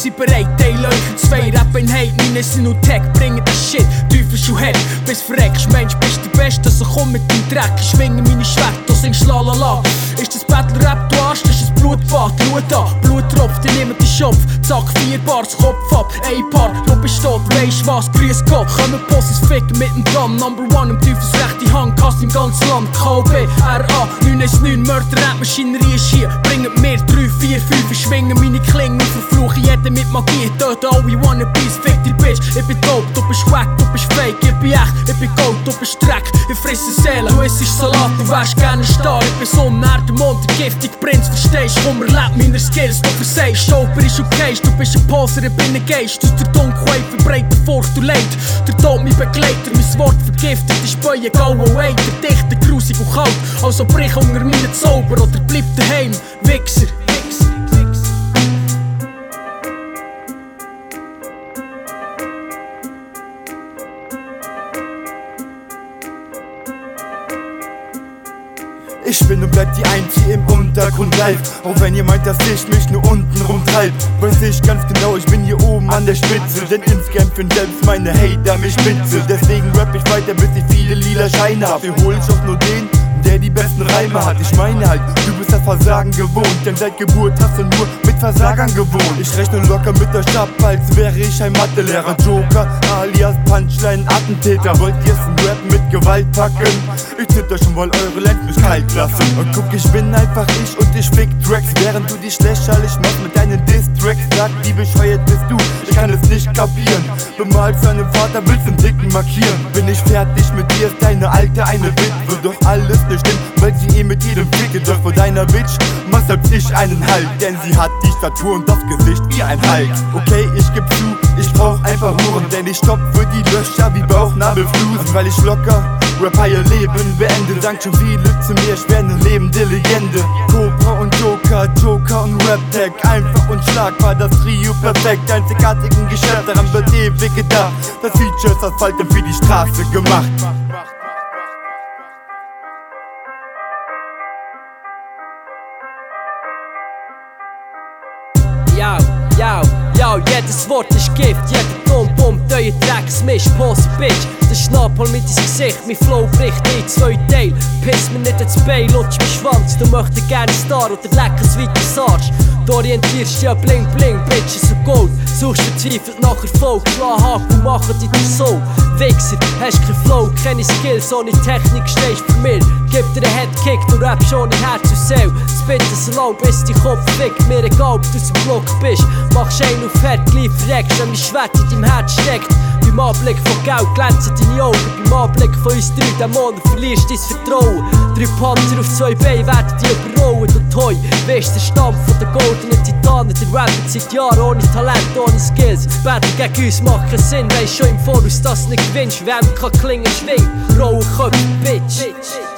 sind bereit, teile euch 2 Rap-Einheiten, Minesen und Tech, bringen das Shit, Teufel und Hell, bis verreckst, Mensch, bist der Beste, so komm mit dem Dreck, ich schwinge meine Schwert, du singst lalala. Ist das Battle-Rap, du Arsch, das ist ein Blutbad, schau da, Blut tropft, ich nehme den Schopf, zack, 4 Bars, Kopf ab, ein Paar, du bist tot, weisst was, grüß Gott, kommen Posses ficken mit dem Gun, Number 1 im Teufels rechte Hand, Kass im ganzen Land, KB, RA, 919, Mörder-Rap-Maschinerie ist hier, bringt mir 3, 4, 5, ich schwinge meine Klingen und verfluche jeden mit Magie, töte alle Wannabes, fick die Bitch, ich bin dope, du bist wack, du bist fake, ich bin echt, ich bin Gold, du bist Dreck, ich frisse Seelen, du isst Salat, du wärst gerne Star, ich bin so näher der Mond, der giftig Prinz, verstehst, komm, erleb meine Skills, du versagst, Stolper ist okay, du bist ein Poser, ich bin ein Geist, aus der Dunkelheit verbreitet Furcht und Leid, der Tod mein Begleiter, mein Wort vergiftet, die Späue go away, der Dichter, grusig und kalt, also brich unter meinen Zauber oder bleib daheim, Wichser. Ich bin und bleib die Einzige im Untergrund live. Auch wenn ihr meint, dass ich mich nur unten rumtreib, weiß ich ganz genau, ich bin hier oben an der Spitze. Denn insgeheim finden selbst meine Hater mich spitze. Deswegen rap ich weiter, bis ich viele lila Scheine hab. Wir holen auch nur den, der die besten Reime hat. Ich meine halt, du bist das Versagen gewohnt, denn seit Geburt hast du nur mit Versagern gewohnt. Ich rechne locker mit der Stab, als wäre ich ein Mathelehrer. Joker, alias Punchline, Attentäter. Wollt ihr's im Rap mit Gewalt packen? Ich zitter schon, weil eure Lens mich kalt lassen. Und guck, ich bin einfach ich und ich fick Tracks, während du dich lächerlich machst mit deinen Diss-Tracks. Sag, wie bescheuert bist du? Ich kann es nicht kapieren. Bemalst deinem Vater, willst den Dicken markieren. Bin ich fertig mit dir, ist deine Alte eine Witwe. Doch alles nicht stimmt, weil sie mit jedem ficke. Doch vor deiner Bitch macht selbst ich einen Halt, denn sie hat die Statur und das Gesicht wie ein Hulk. Okay, ich geb zu, ich brauch einfach Huren, denn ich stopfe die Löcher wie Bauchnabelflusen. Weil ich locker Rapper ihr Leben beende, sagen schon viele zu mir, ich werde eine lebende Legende. Cobra und Joker, Joker und Rap-Tag, einfach unschlagbar, das Trio perfekt. Einzigartigen Geschäft, daran wird ewig gedacht. Das Feature ist Asphalt für die Straße gemacht. Yo, jedes Wort ist Gift, jeder Ton pumpt euer Drecksmisch, Pose Bitch. Der Schnapel mit ins Gesicht, mein Flow bricht in 2 Teile. Piss mir nicht ins Bein, lutsch mein Schwanz, du möchtest gerne Star oder leckers wie du Arsch. Du orientierst ja bling bling, Bitches und Gold. Suchst verzweifelt nach Erfolg, klar Haken und machen dich so. Wichser, hast kein Flow, keine Skills, ohne Technik stehst für mir. Gib dir einen Headkick, du rappst ohne Herz und Seele. Spitten so lang, bis dein Kopf fickt, mir egal ob du zum Block bist. Machst einen auf Herd, gleich verreckst, wenn mein Schwert in deinem Herz steckt. Beim Anblick von Geld glänzen deine Augen, beim Anblick von uns 3 Dämonen verlierst dein Vertrauen. 3 Panzer auf 2 Beinen werden dich überrollen und heu, weisst der Stamm von den goldenen Titanen. Der rappt seit Jahren ohne Talent, ohne Skills. Battle gegen uns macht keinen Sinn, weisst schon im Voraus, dass du nicht gewinnst. Wem kann klingen schwingen, rohe Köpfe, Bitch.